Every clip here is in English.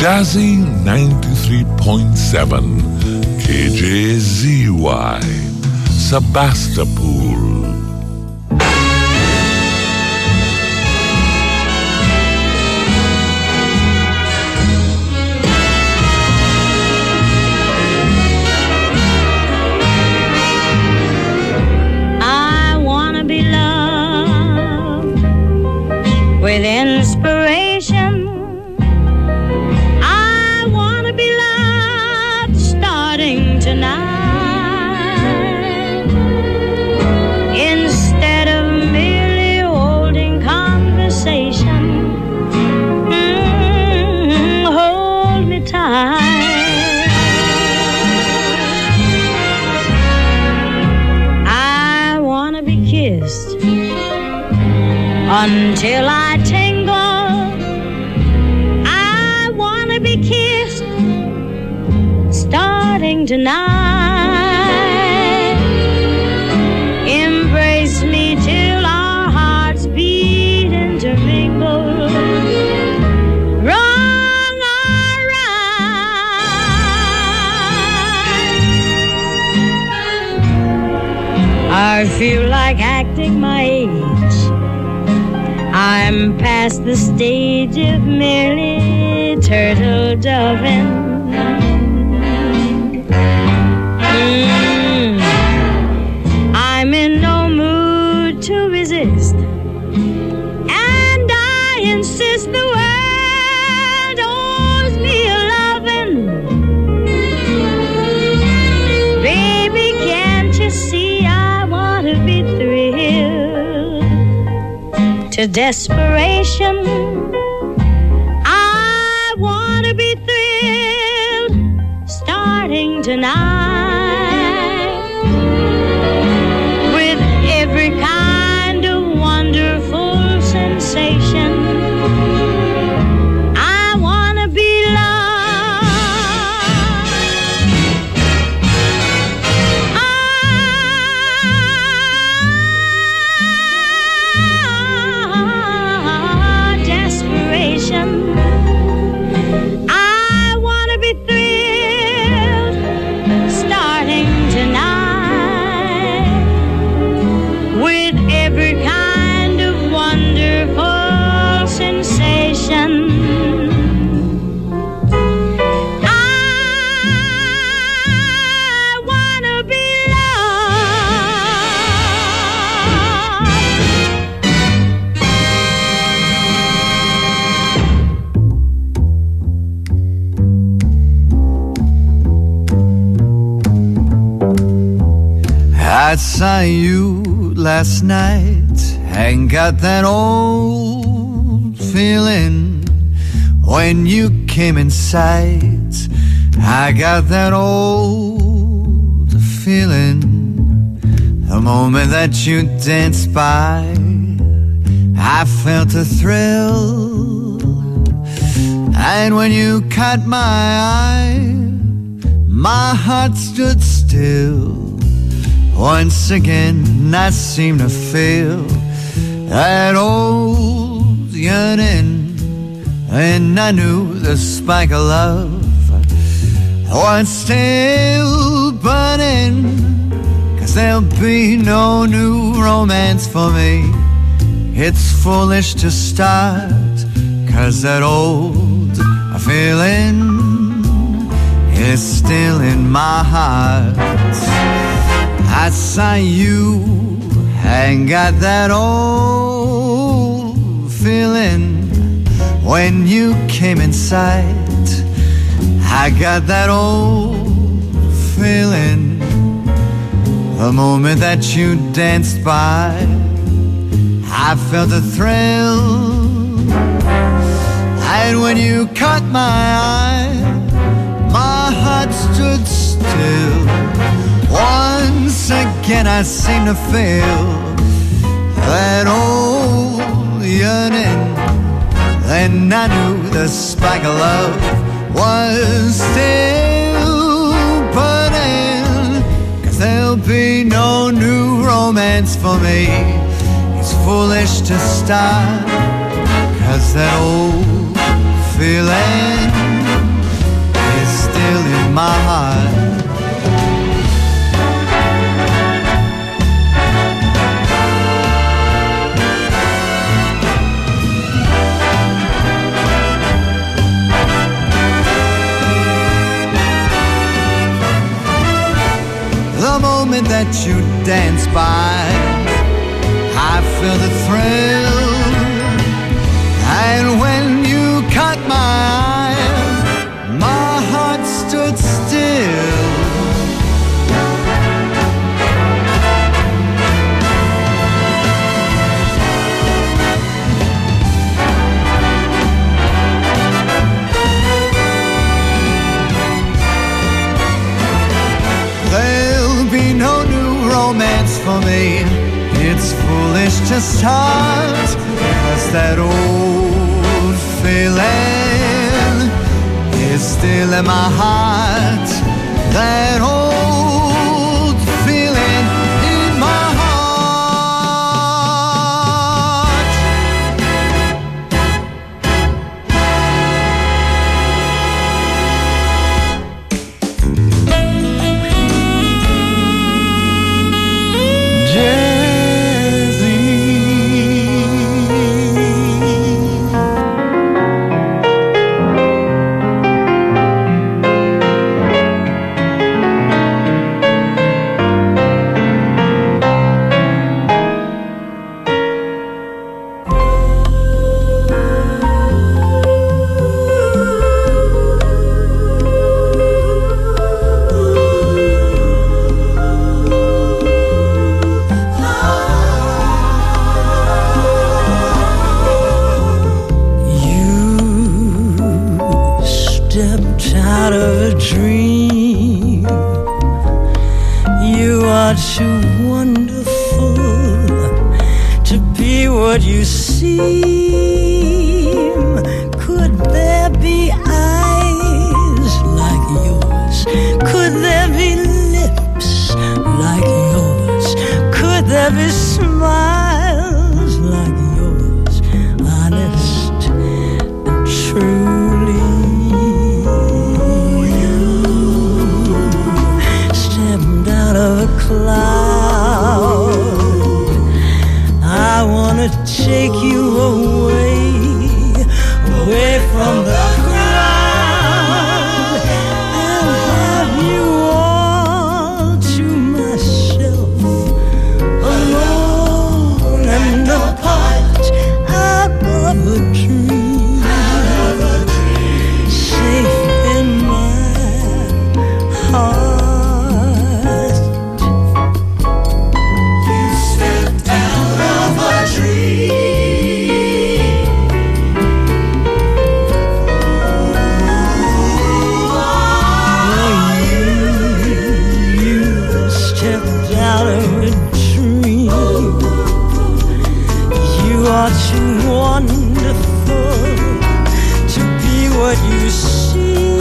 Jazzy 93.7 KJZY Sebastopol. With inspiration, I want to be loved starting tonight. Instead of merely holding conversation, hold me tight. I want to be kissed until I tingle. I want to be kissed starting tonight. Embrace me till our hearts beat intermingle. Wrong or right, I feel like acting my age. I'm past the stage of merely turtle doving. I'm in no mood to resist, and I insist the world owes me a loving. Baby, can't you see I want to be thrilled to desperation? I want to be thrilled starting tonight with every kind of wonderful sensation. I want to be I saw you last night and got that old feeling when you came in sight. I got that old feeling the moment that you danced by. I felt a thrill, and when you caught my eye, my heart stood still. Once again I seem to feel that old yearning, and I knew the spark of love was still burning. 'Cause there'll be no new romance for me. It's foolish to start, 'cause that old feeling is still in my heart. I saw you and got that old feeling when you came in sight. I got that old feeling the moment that you danced by. I felt a thrill, and when you caught my eye, my heart stood still. Once again I seem to feel that old yearning, and I knew the spark of love was still burning. 'Cause there'll be no new romance for me. It's foolish to start, 'cause that old feeling my heart. The moment that you dance by, I feel the thrill. And when you caught my eye, my heart stood still. There'll be no new romance for me. It's foolish to start, 'cause that old feeling is still in my heart. That old feeling in my heart. Out of a dream, you are too wonderful to be what you seem. Could there be eyes like yours? Could there be lips like yours? Could there be smiles like yours? Honest and truly. Of a cloud, I wanna take you away, away from the crowd, and have you all to myself, alone and apart, out of a dream, safe in my heart. Too wonderful to be what you seem.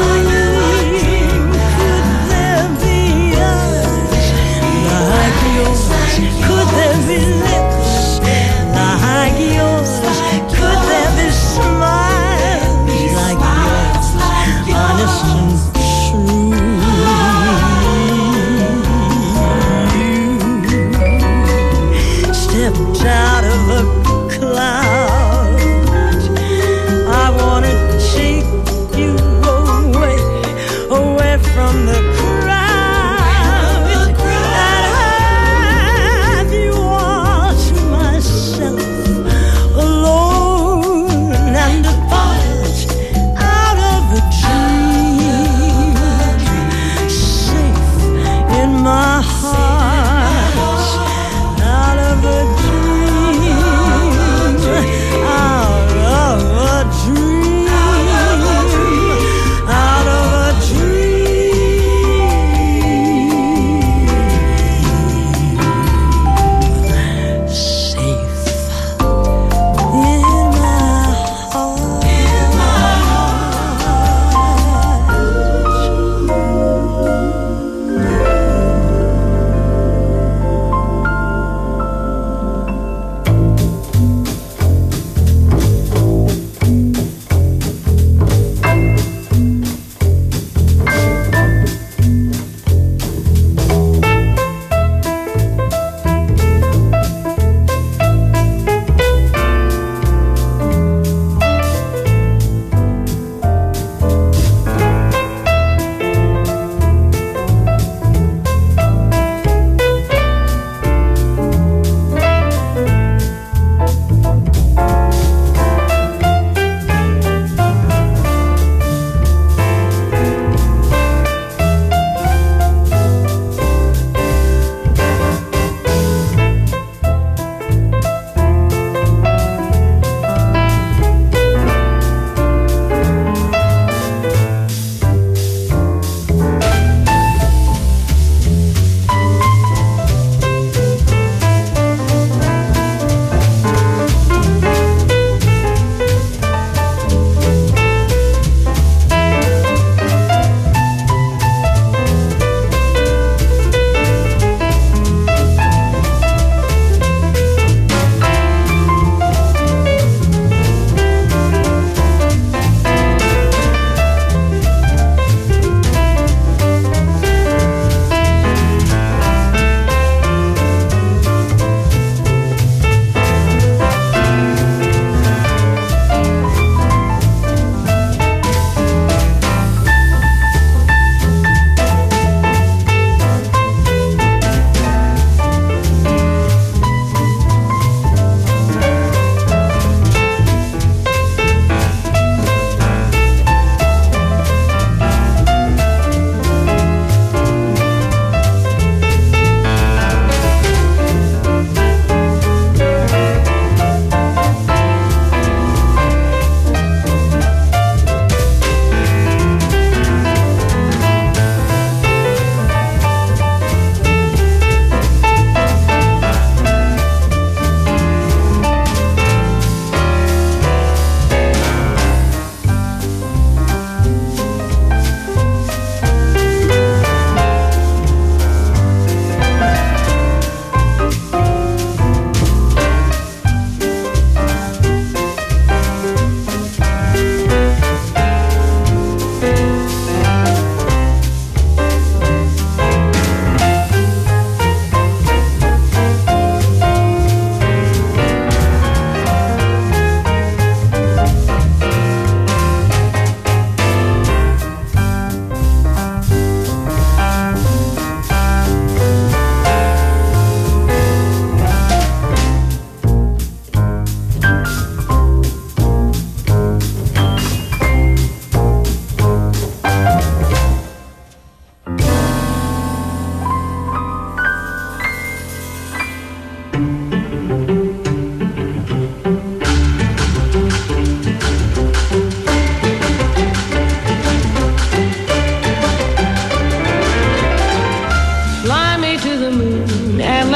Could there be eyes like yours? Could there be lips like yours? Could there be smiles like yours? Honest and true. You stepped out of a cloud. I wanna take you away,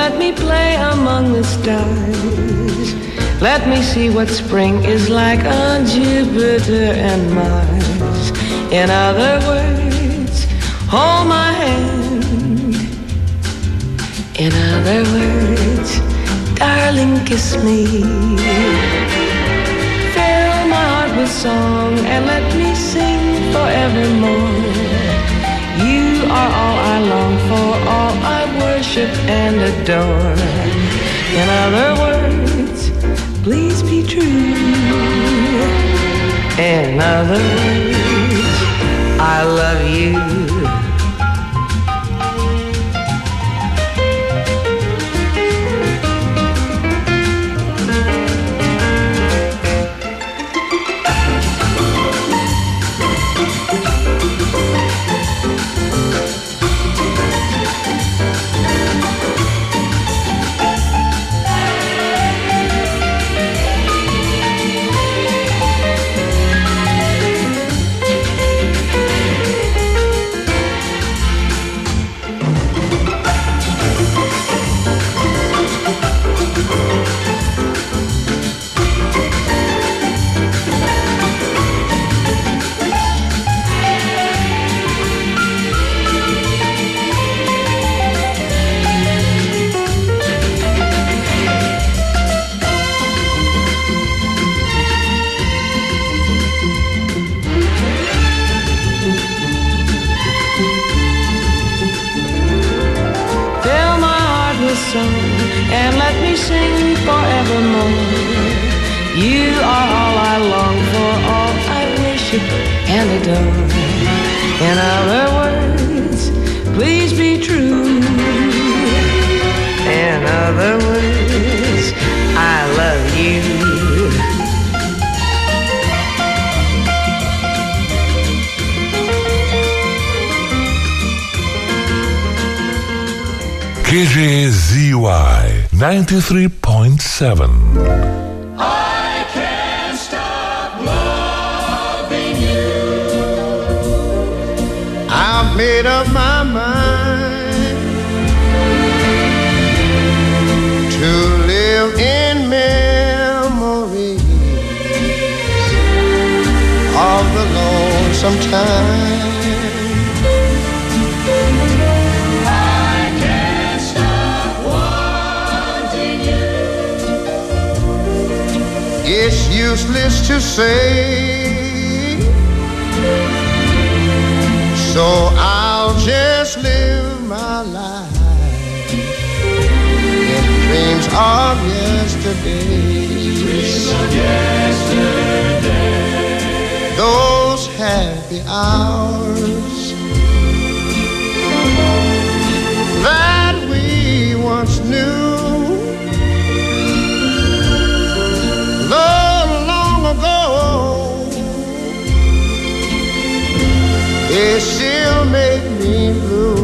let me play among the stars. Let me see what spring is like on Jupiter and Mars. In other words, hold my hand. In other words, darling, kiss me. Fill my heart with song and let me sing forevermore. You are all I long for, all I worship and adore. In other words, please be true. In other words, I love you. And let me sing forevermore. You are all I long for, all I worship and adore. In other words, please be true. In other words, I love you. KJZY 93.7. I can't stop loving you. I've made up my mind to live in memories of the lonesome time. It's useless to say, so I'll just live my life in dreams of yesterday. Dreams of yesterday. Those happy hours that we once knew. Long ago, it still made me blue.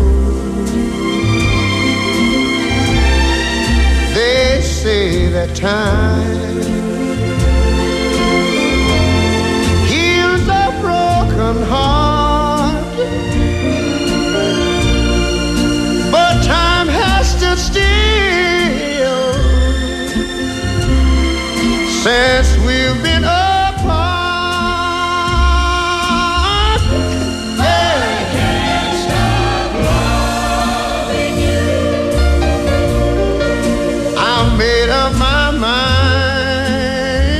They say that time heals a broken heart, but time has stood still since we've been apart. Yeah. I can't stop loving you. I've made up my mind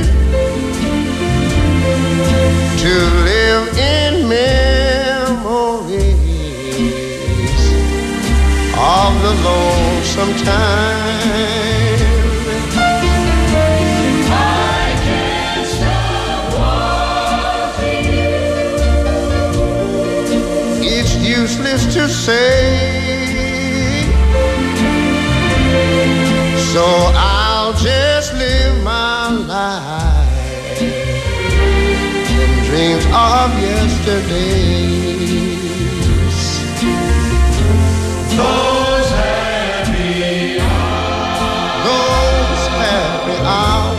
to live in memories of the lonesome time. Useless to say, so I'll just live my life in dreams of yesterdays. Those happy hours. Those happy hours.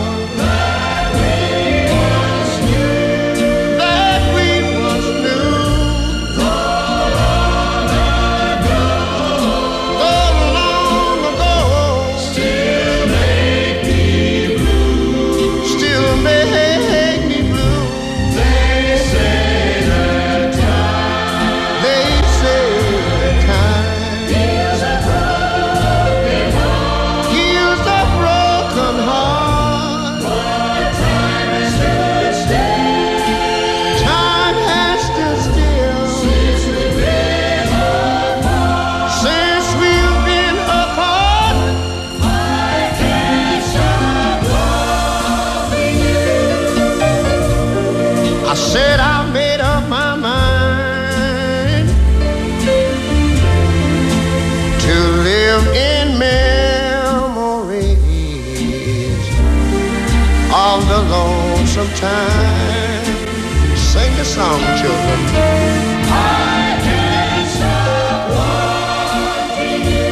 time. Sing the song, children. I can't stop wanting you.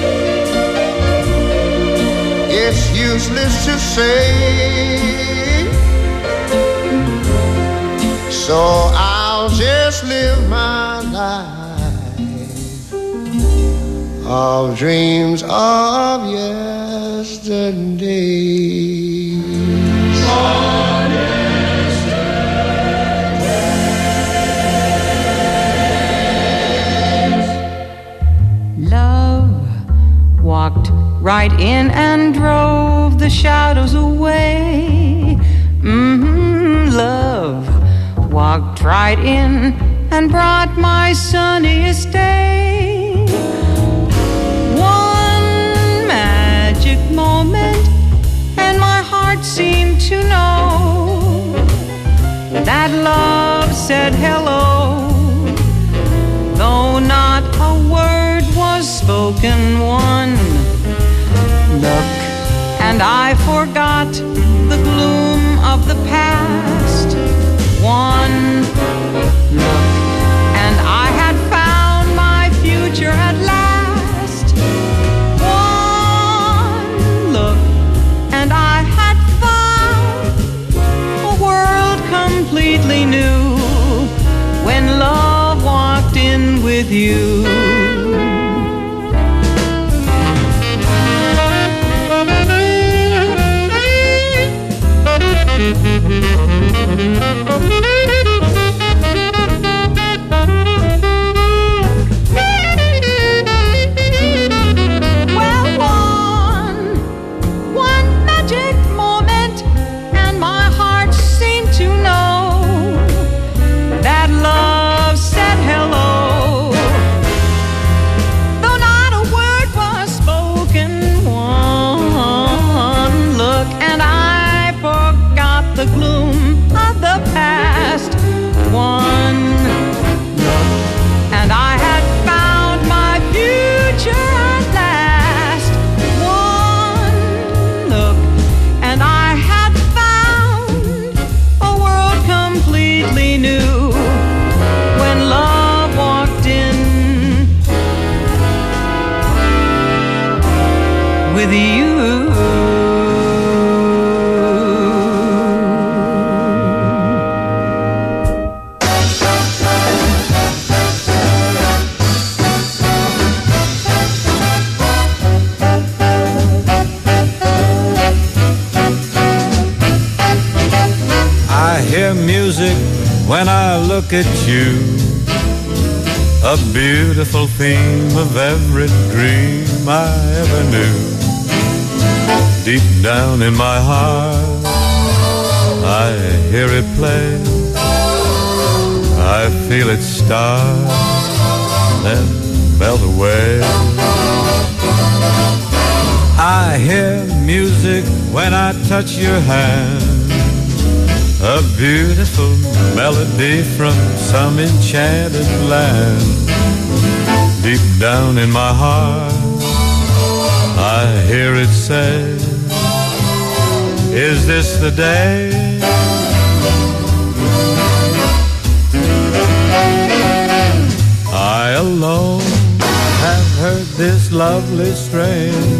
It's useless to say, so I'll just live my life of dreams of yesterday. Love walked right in and drove the shadows away. Love walked right in and brought my sunniest day. One magic moment, and my heart seemed to know that love said hello, though not a word was spoken. One look, and I forgot the gloom of the past. One look, and I had found my future at last. One look, and I had found a world completely new when love walked in with you. One magic moment, and my heart seemed to know that love said hello, though not a word was spoken. One look, and I forgot the gloom of the past. One look, and I had found my future at last. One look, and I had found a world completely new when love walked in with you. I hear music when I look at you, a beautiful theme of every dream I ever knew. Deep down in my heart, I hear it play. I feel it start and melt away. I hear music when I touch your hand, a beautiful melody from some enchanted land. Deep down in my heart, I hear it say, is this the day? I alone have heard this lovely strain.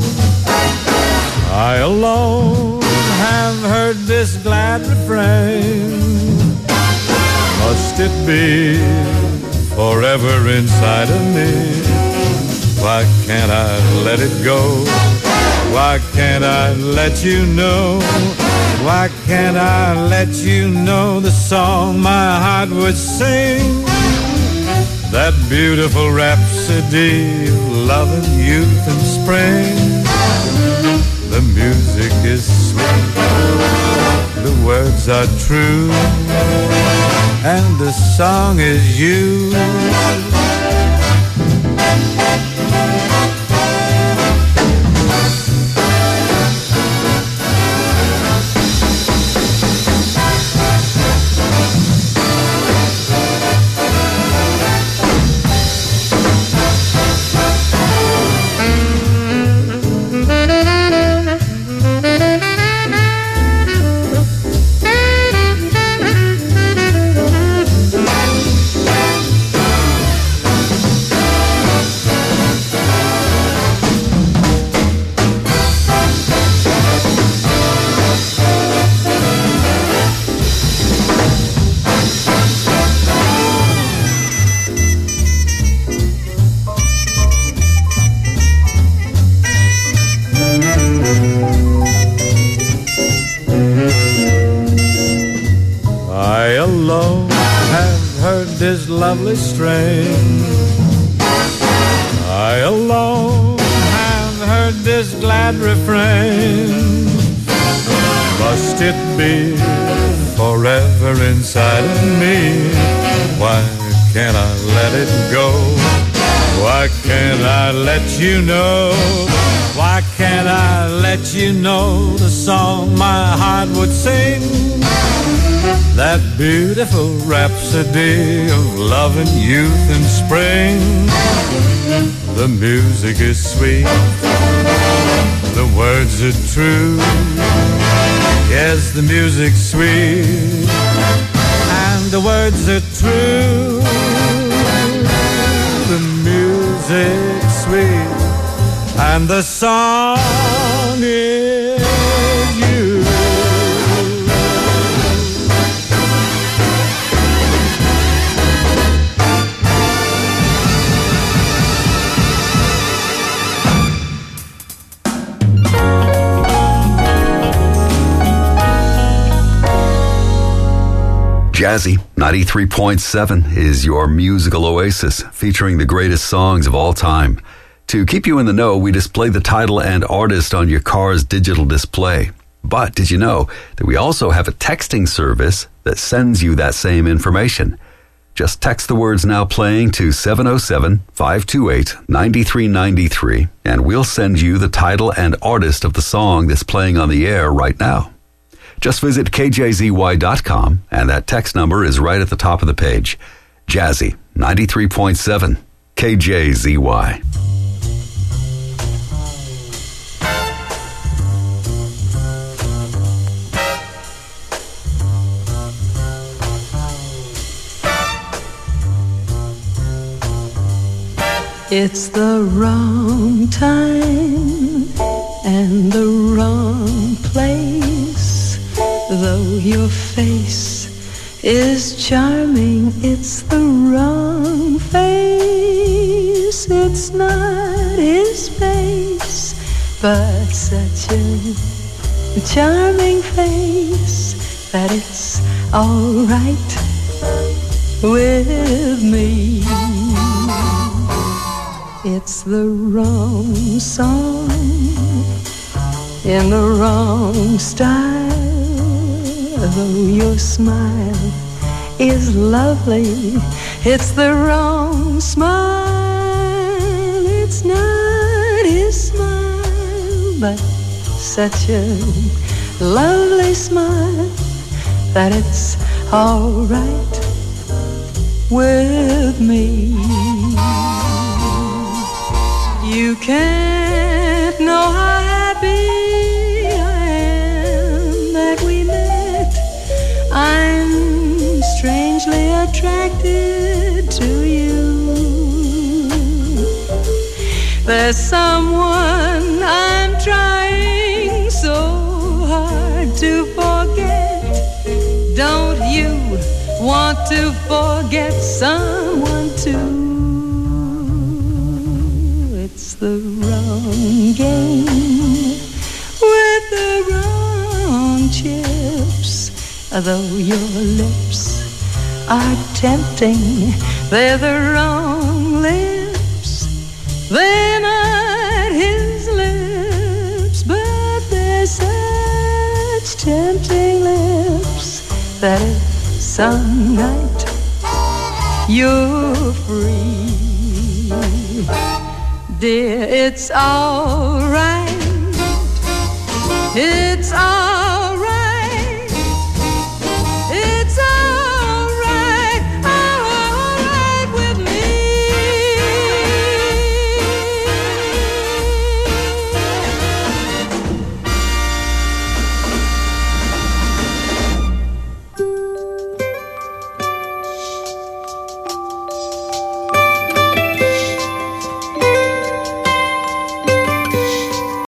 I alone have heard this glad refrain. Must it be forever inside of me? Why can't I let it go? Why can't I let you know? Why can't I let you know the song my heart would sing? That beautiful rhapsody of love and youth and spring. The music is sweet, the words are true, and the song is you. lovely strain. I alone have heard this glad refrain. Must it be forever inside of me? Why can't I let it go? Why can't I let you know? Why can't I let you know the song my heart would sing? That beautiful rhapsody of love and youth and spring. The music is sweet, the words are true. Yes, the music's sweet, and the words are true. The music's sweet, and the song is you. Jazzy 93.7 is your musical oasis, featuring the greatest songs of all time. To keep you in the know, we display the title and artist on your car's digital display. But did you know that we also have a texting service that sends you that same information? Just text the words "now playing" to 707-528-9393, and we'll send you the title and artist of the song that's playing on the air right now. Just visit kjzy.com, and that text number is right at the top of the page. Jazzy 93.7 KJZY. It's the wrong time and the wrong place. Though your face is charming, it's the wrong face. It's not his face, but such a charming face that it's all right with me. It's the wrong song in the wrong style. Though your smile is lovely, it's the wrong smile. It's not his smile, but such a lovely smile that it's all right with me. You can't know how happy I am that we met. I'm strangely attracted to you. There's someone I'm trying so hard to forget. Don't you want to forget someone too? It's the wrong game with the wrong chips. Though your lips are tempting, they're the wrong lips. They're not his lips, but they're such tempting lips that if some night you're free, dear, it's all right